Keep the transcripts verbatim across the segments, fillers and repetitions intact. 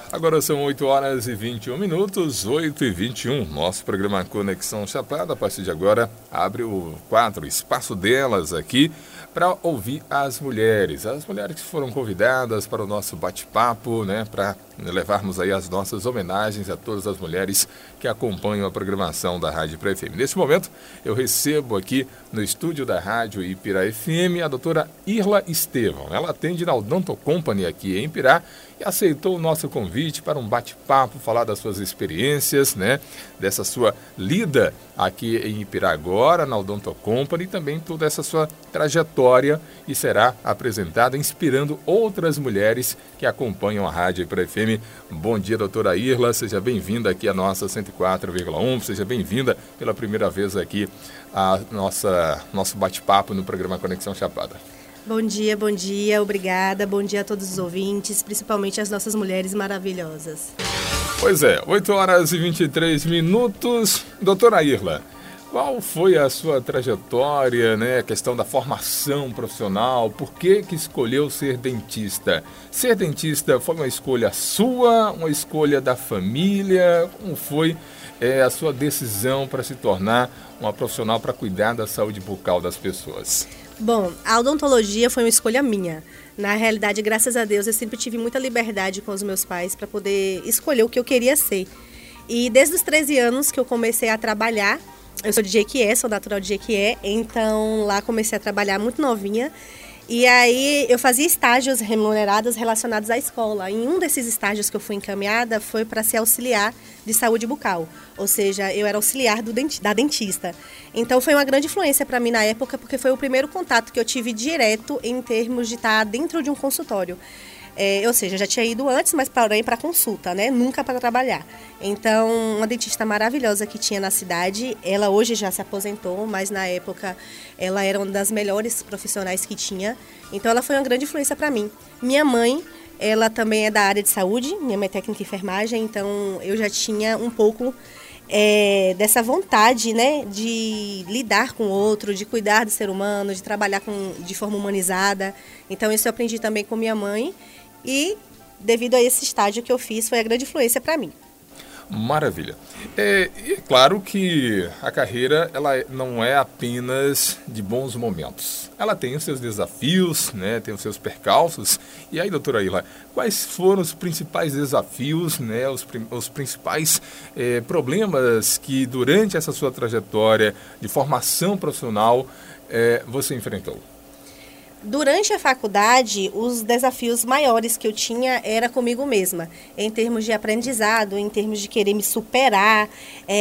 Agora são oito horas e vinte e um minutos, oito e vinte e um. Nosso programa Conexão Chapada, a partir de agora, abre o quadro Espaço Delas aqui para ouvir as mulheres. As mulheres que foram convidadas para o nosso bate-papo, né? Para levarmos aí as nossas homenagens a todas as mulheres que acompanham a programação da Rádio Ipirá F M. Nesse momento, eu recebo aqui no estúdio da Rádio Ipirá F M a doutora Irla Estevão. Ela atende na Odonto Company aqui em Ipirá e aceitou o nosso convite para um bate-papo, falar das suas experiências, né? Dessa sua lida aqui em Ipirá agora, na Odonto Company, e também toda essa sua trajetória, e será apresentada inspirando outras mulheres que acompanham a Rádio Ipirá F M. Bom dia, doutora Irla, seja bem-vinda aqui à nossa cento e quatro vírgula um, seja bem-vinda pela primeira vez aqui a nossa nosso bate-papo no programa Conexão Chapada. Bom dia, bom dia, obrigada, bom dia a todos os ouvintes, principalmente as nossas mulheres maravilhosas. Pois é, oito horas e vinte e três minutos. Doutora Irla, qual foi a sua trajetória, né? A questão da formação profissional, por que que escolheu ser dentista? Ser dentista foi uma escolha sua, uma escolha da família? Como foi é, a sua decisão para se tornar uma profissional para cuidar da saúde bucal das pessoas? Bom, a odontologia foi uma escolha minha. Na realidade, graças a Deus, eu sempre tive muita liberdade com os meus pais para poder escolher o que eu queria ser. E desde os treze anos que eu comecei a trabalhar, eu sou de Jequié, sou natural de Jequié, então lá comecei a trabalhar muito novinha. E aí eu fazia estágios remunerados relacionados à escola. Em um desses estágios que eu fui encaminhada foi para ser auxiliar de saúde bucal. Ou seja, eu era auxiliar do denti- da dentista. Então foi uma grande influência para mim na época, porque foi o primeiro contato que eu tive direto em termos de estar dentro de um consultório. É, ou seja, já tinha ido antes, mas porém para consulta, né? Nunca para trabalhar. Então, uma dentista maravilhosa que tinha na cidade, ela hoje já se aposentou, mas na época ela era uma das melhores profissionais que tinha. Então, ela foi uma grande influência para mim. Minha mãe, ela também é da área de saúde, minha mãe é técnica em enfermagem, então eu já tinha um pouco é, dessa vontade, né, de lidar com o outro, de cuidar do ser humano, de trabalhar com, de forma humanizada. Então, isso eu aprendi também com minha mãe. E, devido a esse estágio que eu fiz, foi a grande influência para mim. Maravilha. É, é claro que a carreira ela não é apenas de bons momentos. Ela tem os seus desafios, né, tem os seus percalços. E aí, doutora Irla, quais foram os principais desafios, né, os, os principais é, problemas que durante essa sua trajetória de formação profissional é, você enfrentou? Durante a faculdade, os desafios maiores que eu tinha era comigo mesma, em termos de aprendizado, em termos de querer me superar,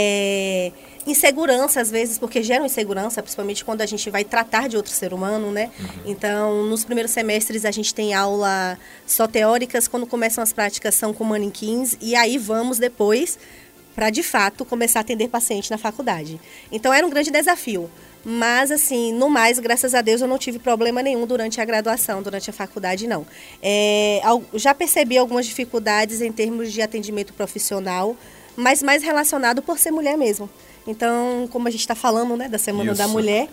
é, insegurança às vezes, porque geram insegurança, principalmente quando a gente vai tratar de outro ser humano, né? Uhum. Então, nos primeiros semestres a gente tem aula só teóricas, quando começam as práticas são com manequins, e aí vamos depois para, de fato, começar a atender paciente na faculdade. Então, era um grande desafio. Mas, assim, no mais, graças a Deus, eu não tive problema nenhum durante a graduação, durante a faculdade, não. É, já percebi algumas dificuldades em termos de atendimento profissional, mas mais relacionado por ser mulher mesmo. Então, como a gente está falando, né, da Semana isso. da Mulher,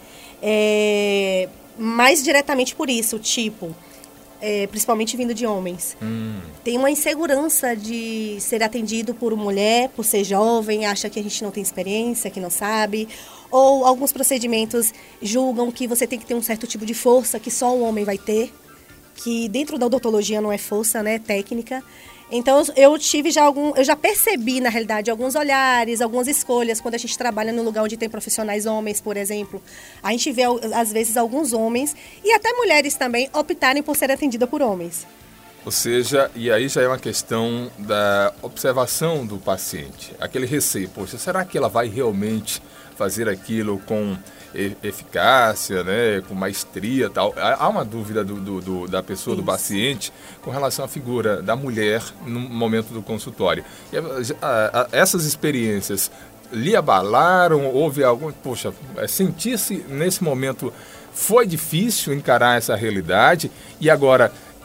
é, mais diretamente por isso, tipo... É, principalmente vindo de homens. Hum. Tem uma insegurança de ser atendido por uma mulher, por ser jovem, acha que a gente não tem experiência, que não sabe. Ou alguns procedimentos julgam que você tem que ter um certo tipo de força que só o homem vai ter, que dentro da odontologia não é força, né, é técnica. Então, eu tive já algum, eu já percebi, na realidade, alguns olhares, algumas escolhas, quando a gente trabalha no lugar onde tem profissionais homens, por exemplo. A gente vê, às vezes, alguns homens, e até mulheres também, optarem por ser atendida por homens. Ou seja, e aí já é uma questão da observação do paciente. Aquele receio, poxa, será que ela vai realmente fazer aquilo com eficácia, né, com maestria e tal? Há uma dúvida do, do, do, da pessoa, Isso. do paciente, com relação à figura da mulher no momento do consultório. E, a, a, essas experiências lhe abalaram? Houve algum... Poxa, sentir-se nesse momento foi difícil encarar essa realidade e agora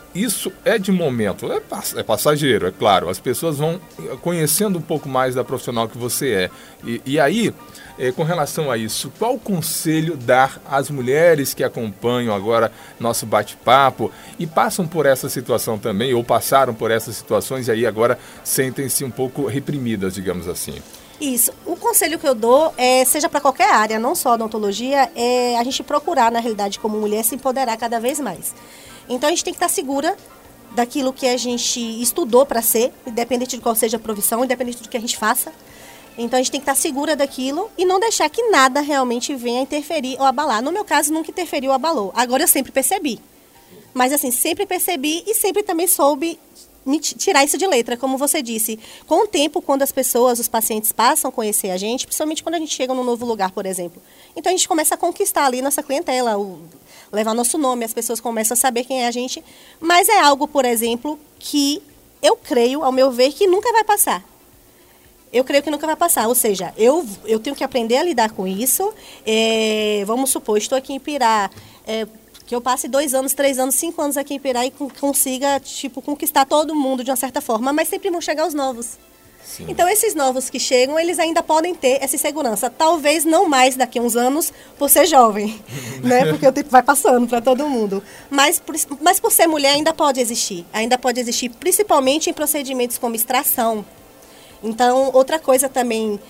isso é de momento, é, pass- é passageiro, é claro. As pessoas vão conhecendo um pouco mais da profissional que você é. E, e aí, eh, com relação a isso, qual conselho dar às mulheres que acompanham agora nosso bate-papo e passam por essa situação também, ou passaram por essas situações e aí agora sentem-se um pouco reprimidas, digamos assim? Isso. O conselho que eu dou, é, seja para qualquer área, não só odontologia, é a gente procurar, na realidade, como mulher, se empoderar cada vez mais. Então, a gente tem que estar segura daquilo que a gente estudou para ser, independente de qual seja a profissão, independente do que a gente faça. Então, a gente tem que estar segura daquilo e não deixar que nada realmente venha interferir ou abalar. No meu caso, nunca interferiu ou abalou. Agora, eu sempre percebi. Mas, assim, sempre percebi e sempre também soube me ti- tirar isso de letra, como você disse. Com o tempo, quando as pessoas, os pacientes passam a conhecer a gente, principalmente quando a gente chega num novo lugar, por exemplo. Então, a gente começa a conquistar ali nossa clientela, o, levar nosso nome, as pessoas começam a saber quem é a gente. Mas é algo, por exemplo, que eu creio, ao meu ver, que nunca vai passar. Eu creio que nunca vai passar, ou seja, eu, eu tenho que aprender a lidar com isso. É, vamos supor, estou aqui em Pirá, é, que eu passe dois anos, três anos, cinco anos aqui em Pirá e con- consiga, tipo, conquistar todo mundo de uma certa forma, mas sempre vão chegar os novos. Sim. Então, esses novos que chegam, eles ainda podem ter essa segurança. Talvez não mais daqui a uns anos, por ser jovem, né? Porque o tempo vai passando para todo mundo. Mas por, mas por ser mulher, ainda pode existir. Ainda pode existir, principalmente em procedimentos como extração. Então, outra coisa também,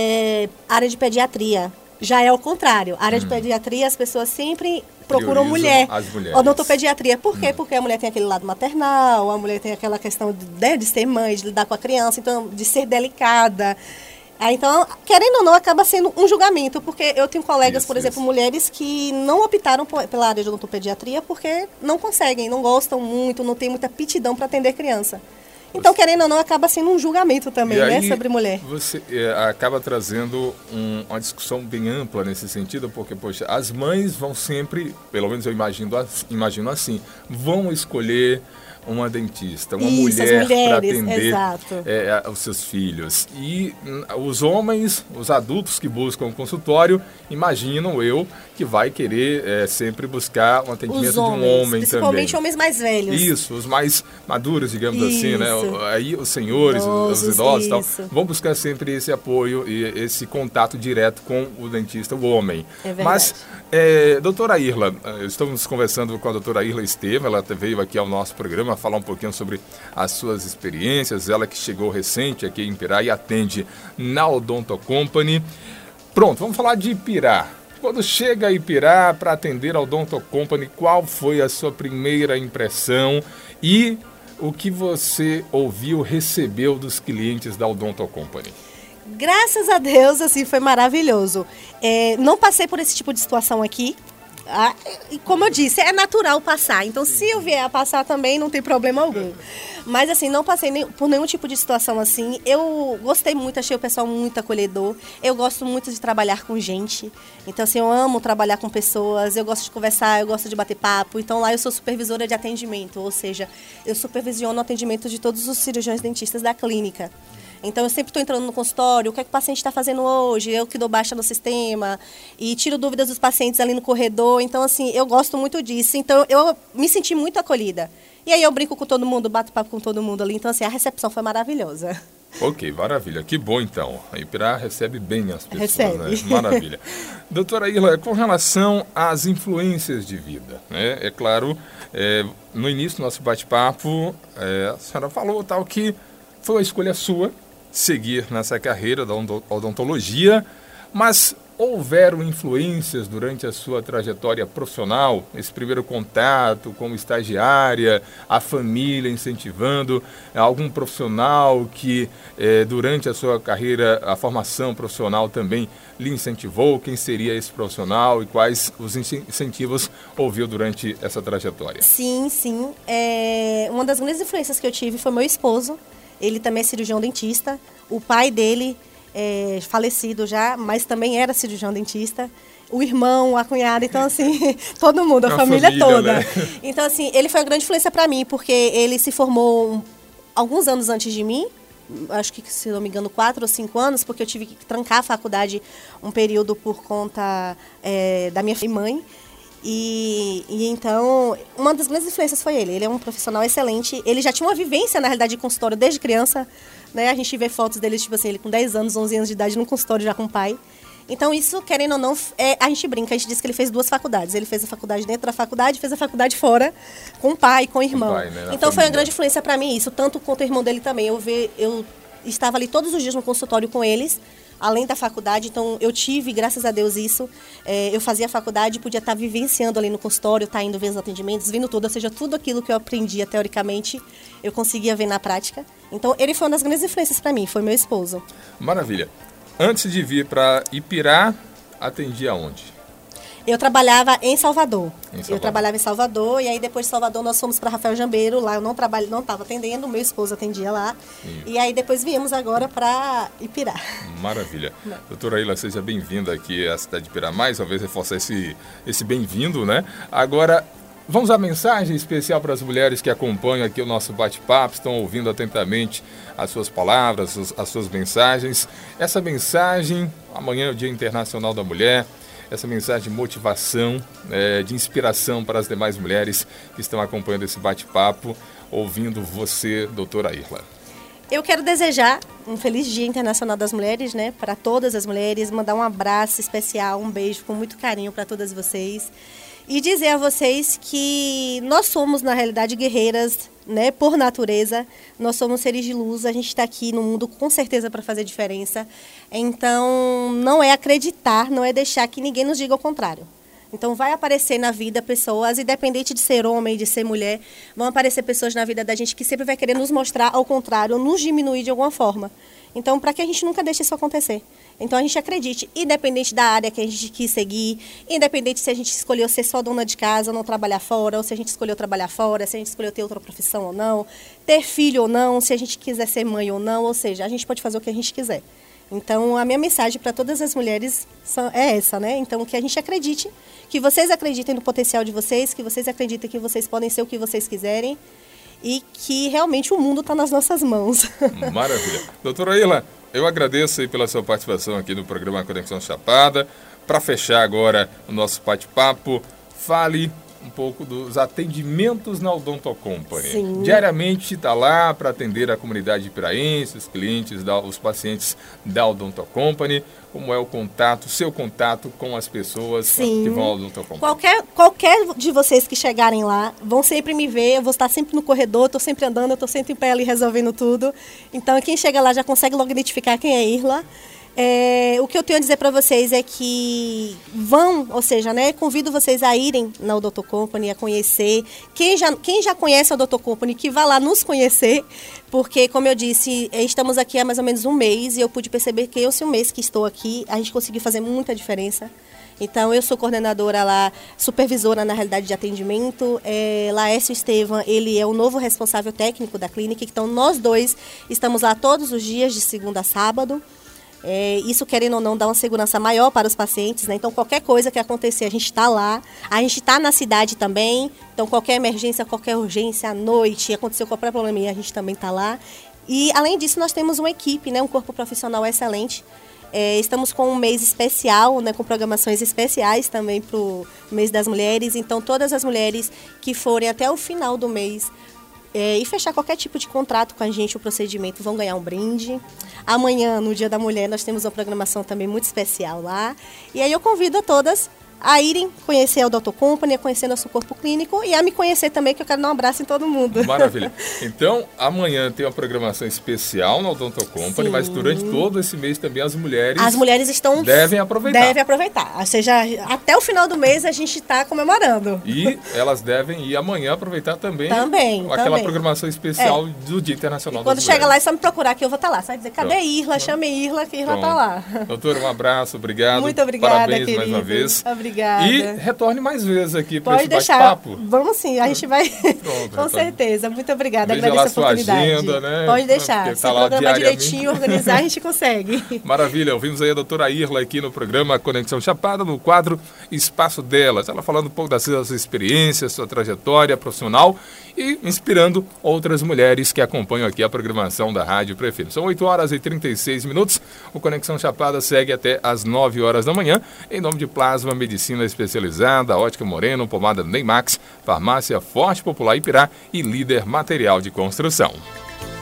é, área de pediatria. Já é o contrário. A área hum. de pediatria, as pessoas sempre procuram mulher. As mulheres. Odontopediatria. Por quê? Hum. Porque a mulher tem aquele lado maternal, a mulher tem aquela questão de, né, de ser mãe, de lidar com a criança, então, de ser delicada. Ah, então, querendo ou não, acaba sendo um julgamento, porque eu tenho colegas, isso, por exemplo, isso. mulheres que não optaram por, pela área de odontopediatria porque não conseguem, não gostam muito, não tem muita aptidão para atender criança. Então, querendo ou não, acaba sendo um julgamento também, e né, sobre mulher. Você é, acaba trazendo um, uma discussão bem ampla nesse sentido, porque, poxa, as mães vão sempre, pelo menos eu imagino, imagino assim, vão escolher uma dentista, uma Isso, mulher para atender é, os seus filhos. E os homens, os adultos que buscam um consultório, imagino eu que vai querer é, sempre buscar um atendimento os homens, de um homem principalmente também. homens mais velhos. Isso, os mais maduros, digamos isso. assim, né? Aí os senhores, idosos, os idosos e tal, vão buscar sempre esse apoio e esse contato direto com o dentista, o homem. É verdade. Mas, é, doutora Irla, estamos conversando com a doutora Irla Estevam, ela veio aqui ao nosso programa falar um pouquinho sobre as suas experiências, ela que chegou recente aqui em Pirá e atende na Odonto Company. Pronto, vamos falar de Pirá. Quando chega a Pirá para atender a Odonto Company, qual foi a sua primeira impressão e o que você ouviu, recebeu dos clientes da Odonto Company? Graças a Deus, assim, foi maravilhoso. É, não passei por esse tipo de situação aqui. Ah, e como eu disse, é natural passar. Então, se eu vier a passar também, não tem problema algum. Mas, assim, não passei nem, por nenhum tipo de situação assim. Eu gostei muito, achei o pessoal muito acolhedor. Eu gosto muito de trabalhar com gente. Então, assim, eu amo trabalhar com pessoas. Eu gosto de conversar, eu gosto de bater papo. Então, lá eu sou supervisora de atendimento. Ou seja, eu supervisiono o atendimento de todos os cirurgiões dentistas da clínica. Então, eu sempre estou entrando no consultório, o que é que o paciente está fazendo hoje, eu que dou baixa no sistema, e tiro dúvidas dos pacientes ali no corredor. Então, assim, eu gosto muito disso. Então, eu me senti muito acolhida. E aí eu brinco com todo mundo, bato papo com todo mundo ali. Então, assim, a recepção foi maravilhosa. Ok, maravilha. Que bom, então. A Ipirá recebe bem as pessoas, recebe. Né? Maravilha. Doutora Irla, com relação às influências de vida, né? É claro, é, no início do nosso bate-papo, é, a senhora falou tal que foi uma escolha sua seguir nessa carreira da odontologia, mas houveram influências durante a sua trajetória profissional, esse primeiro contato como estagiária, a família incentivando, algum profissional que eh, durante a sua carreira, a formação profissional também lhe incentivou? Quem seria esse profissional e quais os incentivos ouviu durante essa trajetória? Sim, sim. É, uma das grandes influências que eu tive foi meu esposo. Ele também é cirurgião dentista. O pai dele é falecido já, mas também era cirurgião dentista. O irmão, a cunhada, então assim, todo mundo, a, a família, família toda. Né? Então assim, ele foi uma grande influência para mim, porque ele se formou alguns anos antes de mim, acho que, se não me engano, quatro ou cinco anos, porque eu tive que trancar a faculdade um período por conta é, da minha mãe. E, e então, uma das grandes influências foi ele. Ele é um profissional excelente. Ele já tinha uma vivência, na realidade, de consultório desde criança. Né? A gente vê fotos dele, tipo assim, ele com dez anos, onze anos de idade, no consultório já com o pai. Então, isso, querendo ou não, é, a gente brinca, a gente diz que ele fez duas faculdades. Ele fez a faculdade dentro da faculdade e fez a faculdade fora, com o pai, com o irmão. Com o pai, né? Então, foi uma grande influência para mim isso, tanto quanto o irmão dele também. Eu, ve, eu estava ali todos os dias no consultório com eles, além da faculdade, então eu tive, graças a Deus, isso. É, eu fazia a faculdade, podia estar vivenciando ali no consultório, estar indo ver os atendimentos, vendo tudo, ou seja, tudo aquilo que eu aprendia teoricamente, eu conseguia ver na prática. Então, ele foi uma das grandes influências para mim, foi meu esposo. Maravilha. Antes de vir para Ipirá, atendia onde? Eu trabalhava em Salvador. em Salvador. Eu trabalhava em Salvador, e aí depois de Salvador nós fomos para Rafael Jambeiro. Lá eu não trabalho, não estava atendendo, meu esposo atendia lá. Sim. E aí depois viemos agora para Ipirá. Maravilha. Não. Doutora Irla, seja bem-vinda aqui à cidade de Ipirá. Mais uma vez reforçar esse, esse bem-vindo, né? Agora, vamos à mensagem especial para as mulheres que acompanham aqui o nosso bate-papo, estão ouvindo atentamente as suas palavras, as suas mensagens. Essa mensagem, amanhã é o Dia Internacional da Mulher, essa mensagem de motivação, é, de inspiração para as demais mulheres que estão acompanhando esse bate-papo, ouvindo você, doutora Irla. Eu quero desejar um feliz Dia Internacional das Mulheres, né, para todas as mulheres, mandar um abraço especial, um beijo com muito carinho para todas vocês. E dizer a vocês que nós somos, na realidade, guerreiras, né, por natureza. Nós somos seres de luz, a gente está aqui no mundo com certeza para fazer diferença. Então, não é acreditar, não é deixar que ninguém nos diga o contrário. Então, vai aparecer na vida pessoas, independente de ser homem, de ser mulher, vão aparecer pessoas na vida da gente que sempre vai querer nos mostrar ao contrário, ou nos diminuir de alguma forma. Então, para que a gente nunca deixe isso acontecer. Então, a gente acredite, independente da área que a gente quis seguir, independente se a gente escolheu ser só dona de casa, não trabalhar fora, ou se a gente escolheu trabalhar fora, se a gente escolheu ter outra profissão ou não, ter filho ou não, se a gente quiser ser mãe ou não, ou seja, a gente pode fazer o que a gente quiser. Então, a minha mensagem para todas as mulheres é essa, né? Então, que a gente acredite, que vocês acreditem no potencial de vocês, que vocês acreditem que vocês podem ser o que vocês quiserem e que realmente o mundo está nas nossas mãos. Maravilha. Doutora Irla, eu agradeço aí pela sua participação aqui no programa Conexão Chapada. Para fechar agora o nosso bate-papo, fale um pouco dos atendimentos na Odonto Company. Sim. Diariamente está lá para atender a comunidade ipiraense, os clientes, da, os pacientes da Odonto Company. Como é o contato, seu contato com as pessoas Sim. que vão ao Odonto Company? Qualquer, qualquer de vocês que chegarem lá, vão sempre me ver, eu vou estar sempre no corredor, estou sempre andando, eu estou sempre em pé ali resolvendo tudo. Então, quem chega lá já consegue logo identificar quem é Irla. É, o que eu tenho a dizer para vocês é que vão, ou seja, né, convido vocês a irem na Odonto Company, a conhecer. Quem já, quem já conhece a Odonto Company, que vá lá nos conhecer, porque, como eu disse, estamos aqui há mais ou menos um mês e eu pude perceber que esse um mês que estou aqui, a gente conseguiu fazer muita diferença. Então, eu sou coordenadora lá, supervisora na realidade de atendimento. É, Laércio Estevam, ele é o novo responsável técnico da clínica. Então, nós dois estamos lá todos os dias, de segunda a sábado. É, isso, querendo ou não, dá uma segurança maior para os pacientes, né? Então, qualquer coisa que acontecer, a gente está lá. A gente está na cidade também. Então, qualquer emergência, qualquer urgência à noite, aconteceu qualquer probleminha, a gente também está lá. E, além disso, nós temos uma equipe, né? Um corpo profissional excelente. É, estamos com um mês especial, né? Com programações especiais também para o mês das mulheres. Então, todas as mulheres que forem até o final do mês É, e fechar qualquer tipo de contrato com a gente, o procedimento, vão ganhar um brinde. Amanhã, no Dia da Mulher, nós temos uma programação também muito especial lá. E aí eu convido a todas a irem conhecer a Odonto Company, a conhecer nosso corpo clínico e a me conhecer também, que eu quero dar um abraço em todo mundo. Maravilha. Então, amanhã tem uma programação especial na Odonto Company, Sim. mas durante todo esse mês também as mulheres... As mulheres estão... Devem aproveitar. Devem aproveitar. Ou seja, até o final do mês a gente está comemorando. E elas devem ir amanhã aproveitar também, também aquela também. programação especial é. do Dia Internacional das Mulheres. Mulheres. Quando chega lá é só me procurar que eu vou estar lá. Você vai dizer, cadê Pronto. Irla? Chame Irla, que Irla está lá. Doutora, um abraço, obrigado. Muito obrigada, Parabéns querido. mais uma vez. Obrigada. E retorne mais vezes aqui para Pode esse deixar. bate-papo. Vamos sim, a gente vai. Pronto, Com certeza. Muito obrigada. Veja Agradeço lá a oportunidade. Sua agenda, né? Pode deixar. Porque Se tá lá programar diariamente. direitinho, organizar, a gente consegue. Maravilha. Ouvimos aí a doutora Irla aqui no programa Conexão Chapada, no quadro Espaço Delas. Ela falando um pouco das suas experiências, sua trajetória profissional e inspirando outras mulheres que acompanham aqui a programação da Rádio Prefeito. São oito horas e trinta e seis minutos. O Conexão Chapada segue até às nove horas da manhã. Em nome de Plasma Medicina Especializada, Ótica Moreno, Pomada Neymax, Farmácia Forte Popular Ipirá e Líder Material de Construção.